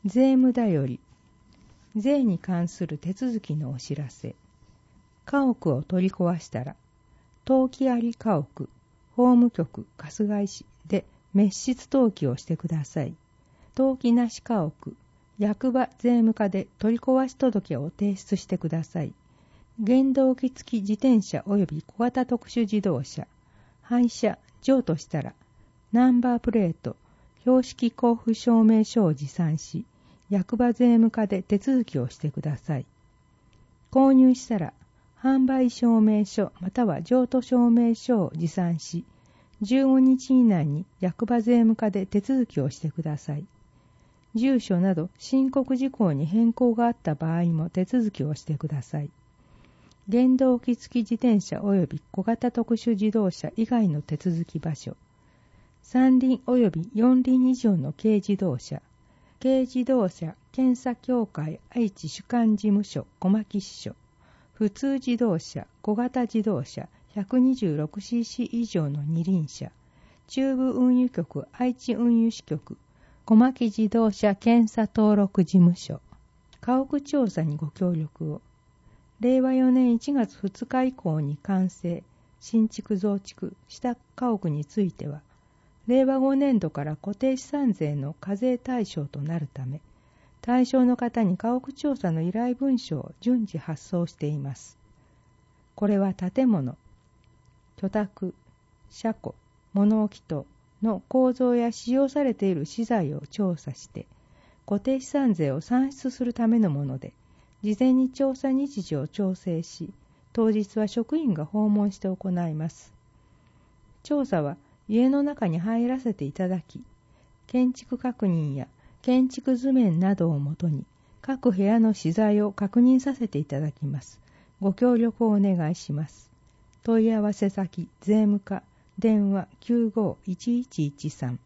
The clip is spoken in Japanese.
税務だより、税に関する手続きのお知らせ。家屋を取り壊したら、登記あり家屋、法務局春日井市で滅失登記をしてください。登記なし家屋、役場税務課で取り壊し届を提出してください。原動機付き自転車及び小型特殊自動車、廃車、譲渡したら、ナンバープレート、標識交付証明書を持参し、役場税務課で手続きをしてください。購入したら、販売証明書または譲渡証明書を持参し、15日以内に役場税務課で手続きをしてください。住所など申告事項に変更があった場合も手続きをしてください。原動機付き自転車及び小型特殊自動車以外の手続き場所、三輪及び四輪以上の軽自動車、軽自動車検査協会愛知主管事務所小牧支所、普通自動車小型自動車 126cc 以上の二輪車、中部運輸局愛知運輸支局小牧自動車検査登録事務所、家屋調査にご協力を。令和4年1月2日以降に完成、新築増築した家屋については、令和5年度から固定資産税の課税対象となるため、対象の方に家屋調査の依頼文書を順次発送しています。これは建物、居宅、車庫、物置等の構造や使用されている資材を調査して、固定資産税を算出するためのもので、事前に調査日時を調整し、当日は職員が訪問して行います。調査は家の中に入らせていただき、建築確認や建築図面などをもとに、各部屋の資材を確認させていただきます。ご協力をお願いします。問い合わせ先、税務課、電話 95-1113